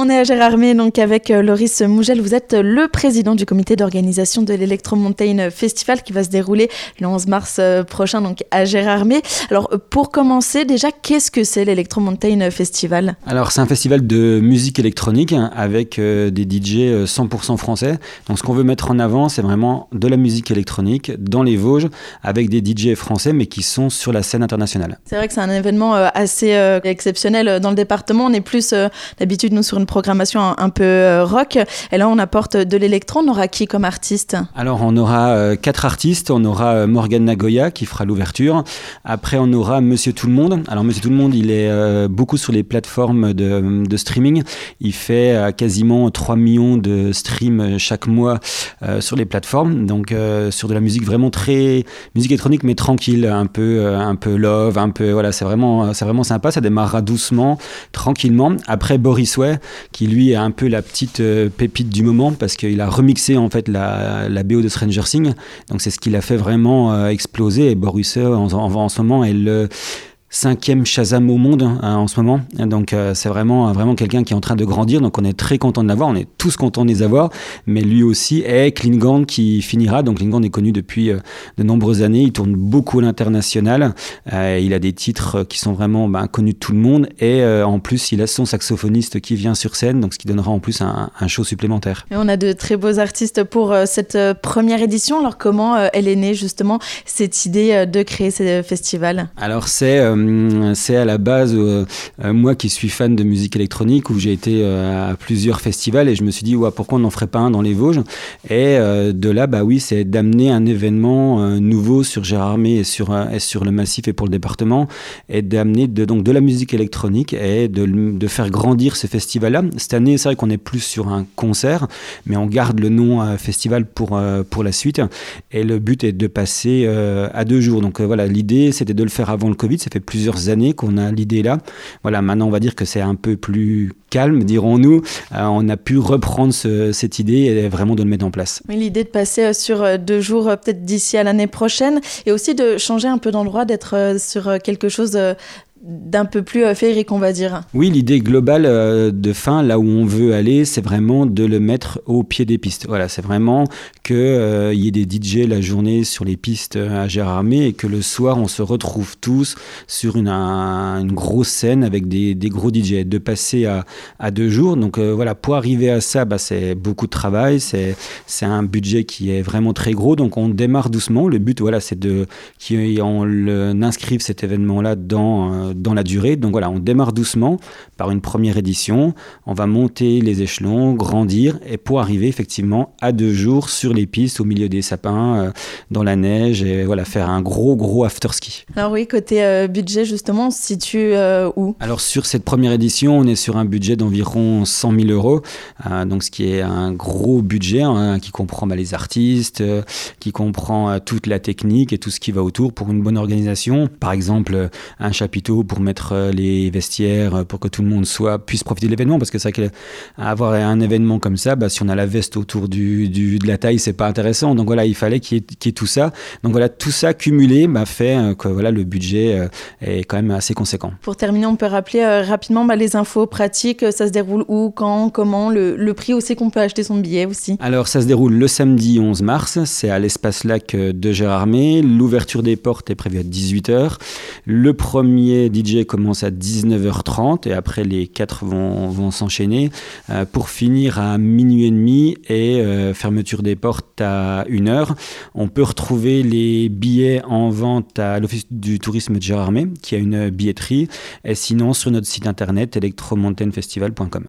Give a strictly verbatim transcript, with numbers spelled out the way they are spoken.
On est à Gérardmer, donc avec Loris Mougel. Vous êtes le président du comité d'organisation de l'Electro Mountain Festival qui va se dérouler le onze mars prochain donc à Gérardmer. Alors pour commencer, déjà, qu'est-ce que c'est l'Electro Mountain Festival ? Alors c'est un festival de musique électronique avec euh, des D J cent pour cent français. Donc ce qu'on veut mettre en avant, c'est vraiment de la musique électronique dans les Vosges avec des D J français mais qui sont sur la scène internationale. C'est vrai que c'est un événement euh, assez euh, exceptionnel dans le département. On est plus euh, d'habitude nous sur une programmation un, un peu euh, rock. Et là on apporte de l'électro. On aura qui comme artiste ? Alors on aura euh, quatre artistes. On aura euh, Morgan Nagoya qui fera l'ouverture. Après on aura Monsieur Tout le Monde. Alors Monsieur Tout le Monde il est euh, beaucoup sur les plateformes de, de streaming. Il fait euh, quasiment trois millions de streams chaque mois euh, sur les plateformes. Donc euh, sur de la musique vraiment très musique électronique mais tranquille, un peu euh, un peu love, un peu voilà, c'est vraiment c'est vraiment sympa. Ça démarrera doucement, tranquillement. Après Boris Way qui lui est un peu la petite euh, pépite du moment parce qu'il a remixé en fait la, la B O de Stranger Things. Donc c'est ce qui l'a fait vraiment euh, exploser. Et Boris Way en, en, en ce moment est le cinquième Shazam au monde hein, en ce moment, donc euh, c'est vraiment, vraiment quelqu'un qui est en train de grandir, donc on est très content de l'avoir, on est tous contents de les avoir, mais lui aussi est Klingand qui finira, donc Klingand est connu depuis euh, de nombreuses années, il tourne beaucoup à l'international, euh, il a des titres qui sont vraiment ben, connus de tout le monde, et euh, en plus il a son saxophoniste qui vient sur scène, donc ce qui donnera en plus un, un show supplémentaire. Et on a de très beaux artistes pour euh, cette euh, première édition, alors comment euh, elle est née justement cette idée euh, de créer ce festival ? Alors c'est euh, c'est à la base euh, euh, moi qui suis fan de musique électronique où j'ai été euh, à plusieurs festivals et je me suis dit ouais, pourquoi on n'en ferait pas un dans les Vosges et euh, de là bah oui c'est d'amener un événement euh, nouveau sur Gérardmer et sur, euh, et sur le massif et pour le département et d'amener de, donc de la musique électronique et de, de faire grandir ce festival là. Cette année c'est vrai qu'on est plus sur un concert mais on garde le nom euh, festival pour, euh, pour la suite et le but est de passer euh, à deux jours donc euh, voilà l'idée c'était de le faire avant le Covid, ça fait plusieurs années qu'on a l'idée là. Voilà, maintenant on va dire que c'est un peu plus calme, dirons-nous. Euh, on a pu reprendre ce, cette idée et vraiment de le mettre en place. Oui, l'idée de passer sur deux jours peut-être d'ici à l'année prochaine et aussi de changer un peu d'endroit, d'être sur quelque chose d'un peu plus féerique, on va dire. Oui, l'idée globale euh, de fin, là où on veut aller, c'est vraiment de le mettre au pied des pistes. Voilà, c'est vraiment qu'il euh, y ait des D J la journée sur les pistes à Gérardmer et que le soir, on se retrouve tous sur une, un, une grosse scène avec des, des gros D J. De passer à, à deux jours, donc euh, voilà, pour arriver à ça, bah, c'est beaucoup de travail, c'est, c'est un budget qui est vraiment très gros, donc on démarre doucement. Le but, voilà, c'est de qu'on inscrive cet événement-là dans... Euh, dans la durée. Donc voilà, on démarre doucement par une première édition, on va monter les échelons, grandir et pour arriver effectivement à deux jours sur les pistes, au milieu des sapins, euh, dans la neige et voilà, faire un gros gros after-ski. Alors oui, côté euh, budget justement, on se situe euh, où ? Alors sur cette première édition, on est sur un budget d'environ cent mille euros, euh, donc ce qui est un gros budget hein, qui comprend bah, les artistes, euh, qui comprend euh, toute la technique et tout ce qui va autour pour une bonne organisation. Par exemple, un chapiteau pour mettre les vestiaires, pour que tout le monde soit, puisse profiter de l'événement, parce que c'est vrai qu'avoir un événement comme ça, bah, si on a la veste autour du, du, de la taille, c'est pas intéressant. Donc voilà, il fallait qu'il y ait, qu'il y ait tout ça. Donc voilà, tout ça cumulé bah, fait que voilà, le budget est quand même assez conséquent. Pour terminer, on peut rappeler euh, rapidement bah, les infos pratiques, ça se déroule où, quand, comment, le, le prix aussi qu'on peut acheter son billet aussi. Alors ça se déroule le samedi onze mars, c'est à l'espace lac de Gérardmer. L'ouverture des portes est prévue à dix-huit heures. Le premier D J commence à dix-neuf heures trente et après les quatre vont, vont s'enchaîner euh, pour finir à minuit et demi et euh, fermeture des portes à une heure. On peut retrouver les billets en vente à l'Office du tourisme de Gérardmer qui a une billetterie et sinon sur notre site internet electro mountain festival point com.